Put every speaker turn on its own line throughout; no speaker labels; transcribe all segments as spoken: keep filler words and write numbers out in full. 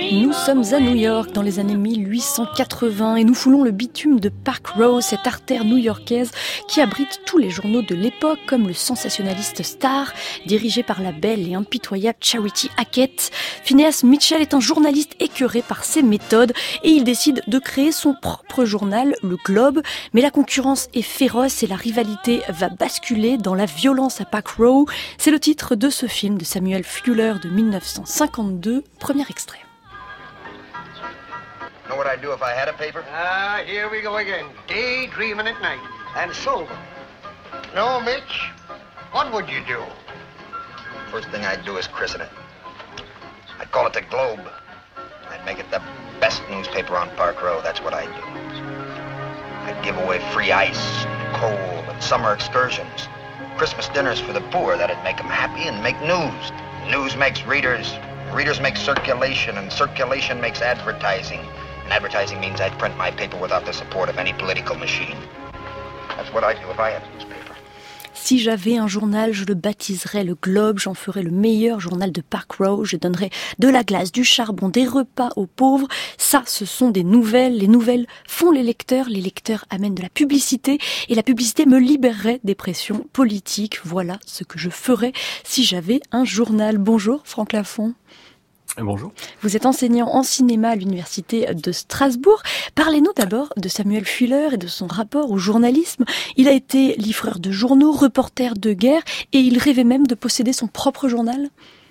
Nous sommes à New York dans les années mille huit cent quatre-vingts et nous foulons le bitume de Park Row, cette artère new-yorkaise qui abrite tous les journaux de l'époque comme le sensationnaliste Star, dirigé par la belle et impitoyable Charity Hackett. Phineas Mitchell est un journaliste écœuré par ses méthodes et il décide de créer son propre journal, le Globe. Mais la concurrence est féroce et la rivalité va basculer dans la violence à Park Row. C'est le titre de ce film de Samuel Fuller de mille neuf cent cinquante-deux, premier extrait.
Know what I'd do if I had a paper?
Ah, here we go again. Daydreaming at night. And sober. No, Mitch. What would you do?
First thing I'd do is christen it. I'd call it the Globe. I'd make it the best newspaper on Park Row. That's what I'd do. I'd give away free ice, and coal, and summer excursions. Christmas dinners for the poor. That'd make them happy and make news. News makes readers. Readers make circulation, and circulation makes advertising. And advertising means I'd print my paper without the support of any political machine. That's what I'd do if I had a newspaper.
Si j'avais un journal, je le baptiserais le Globe, j'en ferais le meilleur journal de Park Row, je donnerais de la glace, du charbon, des repas aux pauvres. Ça, ce sont des nouvelles. Les nouvelles font les lecteurs, les lecteurs amènent de la publicité et la publicité me libérerait des pressions politiques. Voilà ce que je ferais si j'avais un journal. Bonjour Franck Lafont.
Bonjour.
Vous êtes enseignant en cinéma à l'université de Strasbourg. Parlez-nous d'abord de Samuel Fuller et de son rapport au journalisme. Il a été livreur de journaux, reporter de guerre et il rêvait même de posséder son propre journal.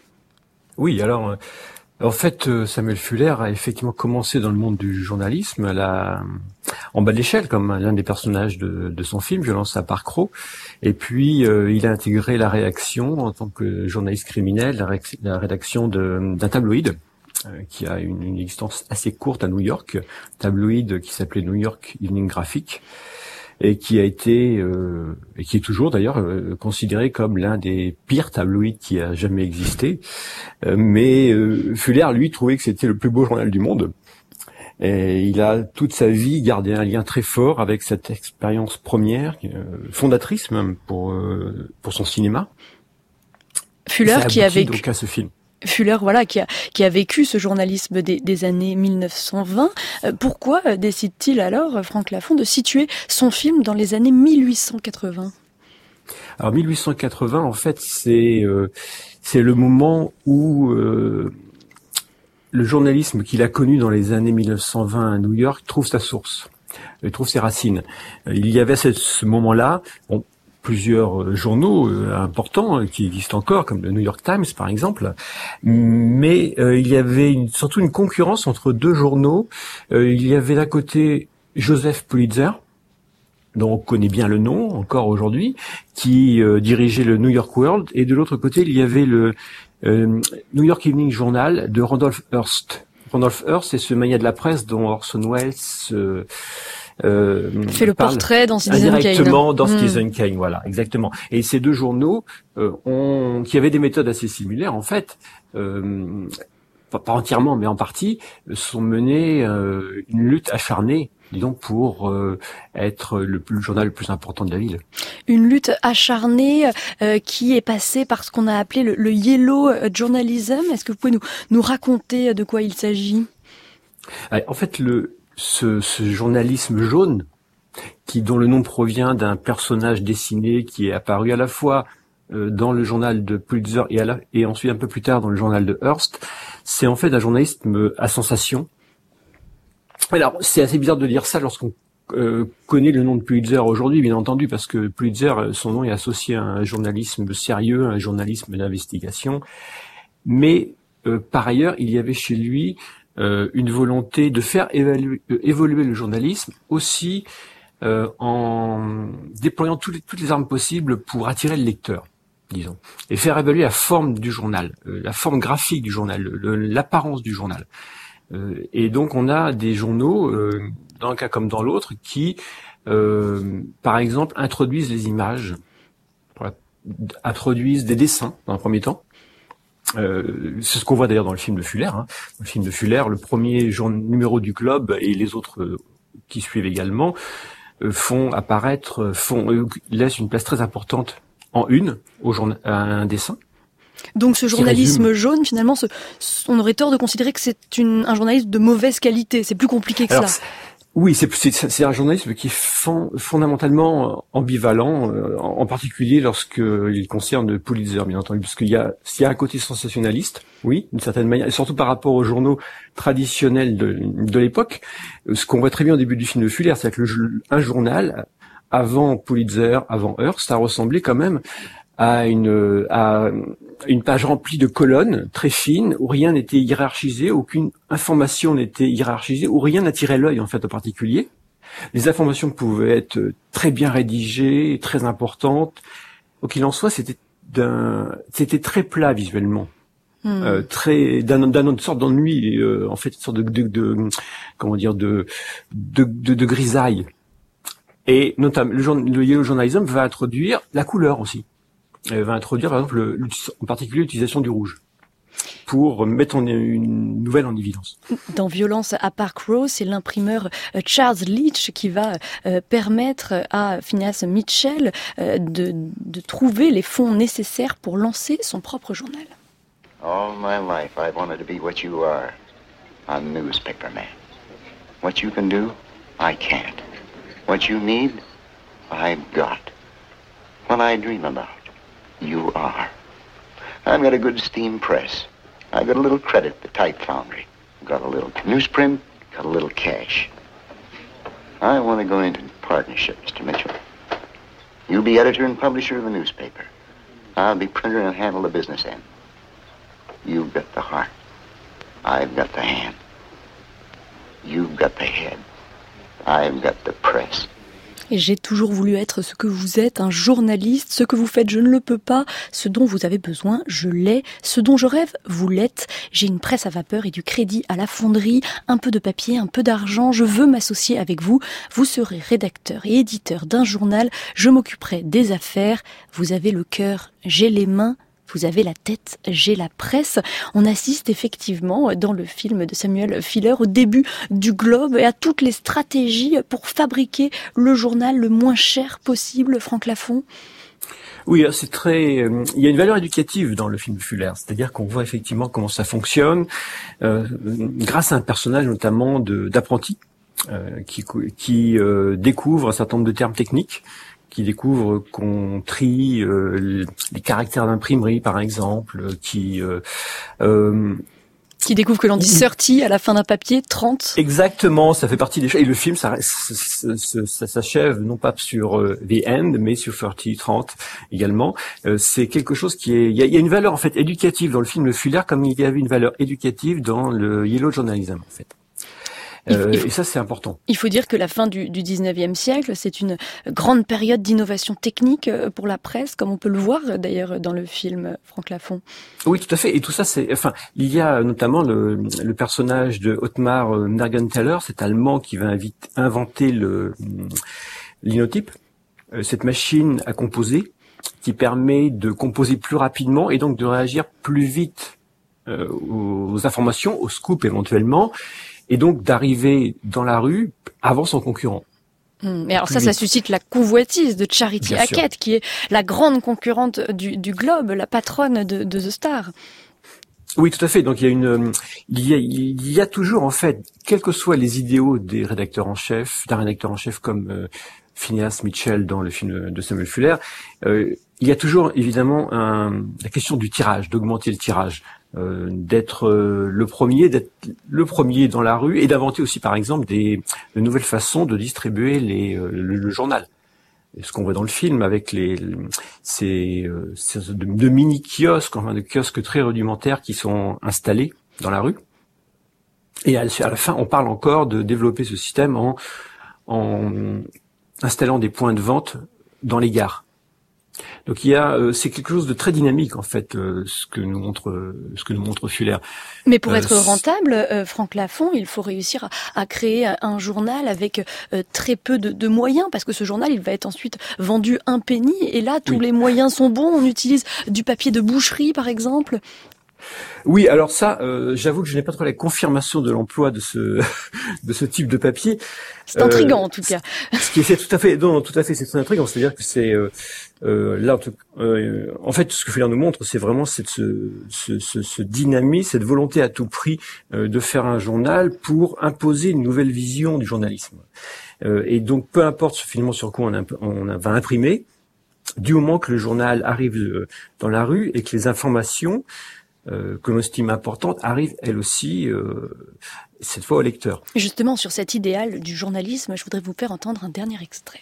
Oui, alors euh, en fait Samuel Fuller a effectivement commencé dans le monde du journalisme à la, en bas de l'échelle comme l'un des personnages de, de son film Violence à Park Row. Et puis euh, il a intégré la rédaction en tant que journaliste criminel, la, ré- la rédaction de, d'un tabloïd euh, qui a une, une existence assez courte à New York, tabloïd qui s'appelait New York Evening Graphic et qui a été euh, et qui est toujours d'ailleurs euh, considéré comme l'un des pires tabloïds qui a jamais existé. Euh, mais euh, Fuller lui trouvait que c'était le plus beau journal du monde. Et il a toute sa vie gardé un lien très fort avec cette expérience première, euh, fondatrice même pour euh, pour son cinéma.
Fuller qui a vécu
donc à ce film.
Fuller, voilà, qui a qui a vécu ce journalisme des, des années mille neuf cent vingt. Euh, pourquoi euh, décide-t-il alors, Franck Lafont, de situer son film dans les années mille huit cent quatre-vingts ?
Alors mille huit cent quatre-vingts, en fait, c'est euh, c'est le moment où euh, le journalisme qu'il a connu dans les années mille neuf cent vingt à New York trouve sa source, il trouve ses racines. Il y avait ce, ce moment-là, bon, plusieurs journaux euh, importants euh, qui existent encore, comme le New York Times par exemple, mais euh, il y avait une, surtout une concurrence entre deux journaux. Euh, il y avait d'un côté Joseph Pulitzer, dont on connaît bien le nom encore aujourd'hui, qui euh, dirigeait le New York World, et de l'autre côté il y avait le Euh, New York Evening Journal de Randolph Hearst. Randolph Hearst, c'est ce mania de la presse dont Orson Welles euh, euh,
fait le portrait dans Citizen Kane.
Directement dans
mmh.
Citizen Kane, voilà, exactement. Et ces deux journaux, euh, ont, qui avaient des méthodes assez similaires, en fait, euh, pas, pas entièrement, mais en partie, sont menés euh, une lutte acharnée, disons, pour euh, être le, le journal le plus important de la ville.
Une lutte acharnée euh, qui est passée par ce qu'on a appelé le, le yellow journalism. Est-ce que vous pouvez nous, nous raconter de quoi il s'agit ?
En fait, le, ce, ce journalisme jaune, qui dont le nom provient d'un personnage dessiné qui est apparu à la fois euh, dans le journal de Pulitzer et, à la, et ensuite un peu plus tard dans le journal de Hearst, c'est en fait un journalisme à sensation. Alors, c'est assez bizarre de dire ça lorsqu'on euh, connaît le nom de Pulitzer aujourd'hui, bien entendu, parce que Pulitzer, son nom est associé à un journalisme sérieux, un journalisme d'investigation. Mais euh, par ailleurs, il y avait chez lui euh, une volonté de faire évaluer, euh, évoluer le journalisme aussi euh, en déployant toutes les, toutes les armes possibles pour attirer le lecteur, disons, et faire évaluer la forme du journal, euh, la forme graphique du journal, le, l'apparence du journal. Euh, et donc on a des journaux, euh, dans un cas comme dans l'autre, qui, euh, par exemple, introduisent les images, voilà, introduisent des dessins dans un premier temps. Euh, c'est ce qu'on voit d'ailleurs dans le film de Fuller. Hein. Le film de Fuller, le premier jour, numéro du Globe et les autres euh, qui suivent également euh, font apparaître, font euh, laissent une place très importante en une au journal, à un dessin.
Donc ce journalisme jaune, finalement, ce, on aurait tort de considérer que c'est une, un journalisme de mauvaise qualité. C'est plus compliqué que
Alors,
cela.
Oui, c'est, c'est, c'est un journalisme qui est fond, fondamentalement ambivalent, euh, en, en particulier lorsqu'il concerne Pulitzer, bien entendu, parce qu'il y a, s'il y a un côté sensationnaliste, oui, d'une certaine manière, et surtout par rapport aux journaux traditionnels de, de l'époque, ce qu'on voit très bien au début du film de Fuller, c'est que le, un journal, avant Pulitzer, avant Hearst, ça ressemblait quand même à une, à une page remplie de colonnes très fines où rien n'était hiérarchisé, aucune information n'était hiérarchisée, où rien n'attirait l'œil en fait en particulier. Les informations pouvaient être très bien rédigées, très importantes. Quoi qu'il en soit, c'était d'un, c'était très plat visuellement, mmh. euh, très d'un, d'une sorte d'ennui, euh, en fait, une sorte de, de, de comment dire, de de, de, de grisaille. Et notamment, le, le Yellow Journalism va introduire la couleur aussi. Elle va introduire, par exemple, le, en particulier l'utilisation du rouge pour mettre en, une nouvelle en évidence.
Dans Violence à Park Row, c'est l'imprimeur Charles Leach qui va euh, permettre à Phineas Mitchell euh, de, de trouver les fonds nécessaires pour lancer son propre journal.
All my life I've wanted to be what you are, a newspaper man. What you can do, I can't. What you need, I've got. What I dream about, you are. I've got a good steam press. I've got a little credit at the type foundry. I've got a little newsprint, got a little cash. I want to go into partnership, Mister Mitchell. You be editor and publisher of the newspaper. I'll be printer and handle the business end. You've got the heart. I've got the hand. You've got the head. I've got the press.
Et j'ai toujours voulu être ce que vous êtes, un journaliste. Ce que vous faites, je ne le peux pas. Ce dont vous avez besoin, je l'ai. Ce dont je rêve, vous l'êtes. J'ai une presse à vapeur et du crédit à la fonderie, un peu de papier, un peu d'argent. Je veux m'associer avec vous. Vous serez rédacteur et éditeur d'un journal. Je m'occuperai des affaires. Vous avez le cœur, j'ai les mains. Vous avez la tête, j'ai la presse. On assiste effectivement dans le film de Samuel Fuller au début du Globe et à toutes les stratégies pour fabriquer le journal le moins cher possible, Franck Lafont.
Oui, c'est très. Euh, il y a une valeur éducative dans le film Fuller, c'est-à-dire qu'on voit effectivement comment ça fonctionne, euh, grâce à un personnage notamment de, d'apprenti euh, qui, qui euh, découvre un certain nombre de termes techniques, qui découvre qu'on trie euh, les caractères d'imprimerie, par exemple, qui euh, euh,
qui découvre que l'on dit thirty à la fin d'un papier, trente.
Exactement, ça fait partie des choses. Et le film, ça, ça, ça, ça s'achève non pas sur euh, The End, mais sur thirty, trente également. Euh, c'est quelque chose qui est. Il y a, il y a une valeur en fait éducative dans le film Le Fuller, comme il y avait une valeur éducative dans le Yellow Journalism, en fait. Euh, faut, et ça, c'est important.
Il faut dire que la fin du, du dix-neuvième siècle, c'est une grande période d'innovation technique pour la presse, comme on peut le voir d'ailleurs dans le film Franck Lafont.
Oui, tout à fait. Et tout ça, c'est, enfin, il y a notamment le, le personnage de Ottmar Mergenthaler, cet Allemand qui va invite, inventer le linotype, cette machine à composer qui permet de composer plus rapidement et donc de réagir plus vite euh, aux informations, aux scoops éventuellement. Et donc d'arriver dans la rue avant son concurrent.
Mmh, mais alors ça, ça suscite la convoitise de Charity Bien Hackett, sûr. Qui est la grande concurrente du, du Globe, la patronne de, de The Star.
Oui, tout à fait. Donc il y a une, il y a, il y a toujours en fait, quels que soient les idéaux des rédacteurs en chef, d'un rédacteur en chef comme euh, Phineas Mitchell dans le film de Samuel Fuller, euh, il y a toujours évidemment un, la question du tirage, d'augmenter le tirage. Euh, d'être euh, le premier, d'être le premier dans la rue et d'inventer aussi, par exemple, des de nouvelles façons de distribuer les, euh, le, le journal. Et ce qu'on voit dans le film avec les ces, euh, ces de, de mini kiosques, enfin de kiosques très rudimentaires qui sont installés dans la rue. Et à, à la fin, on parle encore de développer ce système en en installant des points de vente dans les gares. Donc il y a, euh, c'est quelque chose de très dynamique en fait, euh, ce que nous montre, euh, ce que nous montre Fuller.
Mais pour euh, être rentable, euh, Franck Lafont, il faut réussir à, à créer un journal avec euh, très peu de, de moyens, parce que ce journal, il va être ensuite vendu un penny, et là tous oui. les moyens sont bons. On utilise du papier de boucherie, par exemple.
Oui, alors ça, euh, j'avoue que je n'ai pas trop la confirmation de l'emploi de ce de ce type de papier.
C'est intriguant euh, en tout cas.
Ce qui est fait tout à fait, non, tout à fait, c'est très intriguant. C'est-à-dire que c'est euh, euh, là, en, tout, euh, en fait, ce que Fuller nous montre, c'est vraiment cette ce, ce, ce, ce dynamisme, cette volonté à tout prix euh, de faire un journal pour imposer une nouvelle vision du journalisme. Euh, et donc, peu importe finalement sur quoi on, imp- on va imprimer, du moment que le journal arrive euh, dans la rue et que les informations Euh, que l'on estime importante, arrive elle aussi, euh, cette fois au lecteur.
Justement, sur cet idéal du journalisme, je voudrais vous faire entendre un dernier extrait.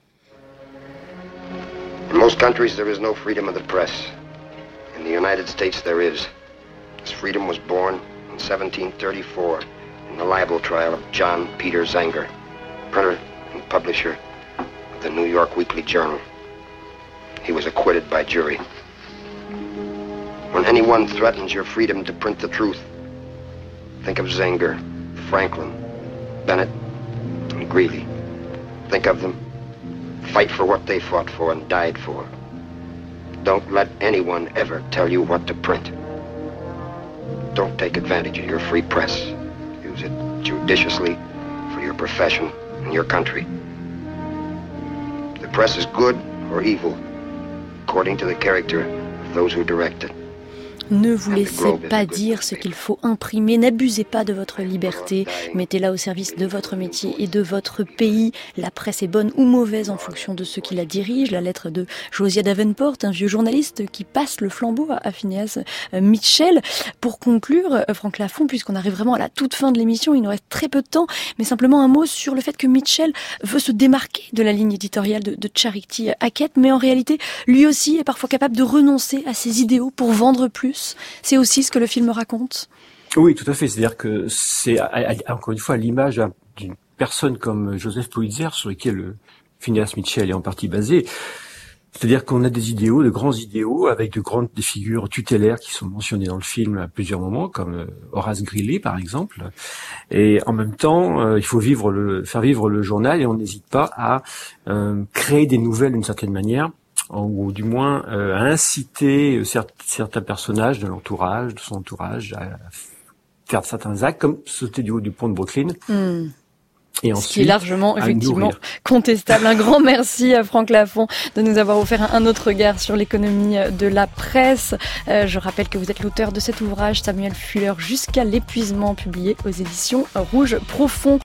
In most countries, there is no freedom of the press. In the United States, there is. This freedom was born in seventeen thirty-four in the libel trial of John Peter Zenger, printer and publisher of the New York Weekly Journal. He was acquitted by jury. When anyone threatens your freedom to print the truth, think of Zenger, Franklin, Bennett, and Greeley. Think of them. Fight for what they fought for and died for. Don't let anyone ever tell you what to print. Don't take advantage of your free press. Use it judiciously for your profession and your country. The press is good or evil, according to the character of those who direct it.
Ne vous laissez pas dire ce qu'il faut imprimer, n'abusez pas de votre liberté, mettez-la au service de votre métier et de votre pays. La presse est bonne ou mauvaise en fonction de ceux qui la dirigent. La lettre de Josiah Davenport, un vieux journaliste qui passe le flambeau à Phineas Mitchell. Pour conclure, Franck Lafont, puisqu'on arrive vraiment à la toute fin de l'émission, il nous reste très peu de temps, mais simplement un mot sur le fait que Mitchell veut se démarquer de la ligne éditoriale de, de Charity Hackett, mais en réalité, lui aussi est parfois capable de renoncer à ses idéaux pour vendre plus. C'est aussi ce que le film raconte.
Oui, tout à fait. C'est-à-dire que c'est, encore une fois, à l'image d'une personne comme Joseph Pulitzer, sur lequel Phineas Mitchell est en partie basé. C'est-à-dire qu'on a des idéaux, de grands idéaux, avec de grandes des figures tutélaires qui sont mentionnées dans le film à plusieurs moments, comme Horace Greeley, par exemple. Et en même temps, il faut vivre le, faire vivre le journal, et on n'hésite pas à euh, créer des nouvelles d'une certaine manière, ou du moins euh, à inciter certains personnages de l'entourage, de son entourage, à faire certains actes, comme sauter du haut du pont de Brooklyn. Mmh. Et ensuite,
ce qui est largement, effectivement, contestable. Un grand merci à Franck Lafont de nous avoir offert un autre regard sur l'économie de la presse. Euh, je rappelle que vous êtes l'auteur de cet ouvrage, Samuel Fuller, jusqu'à l'épuisement, publié aux éditions Rouge Profond.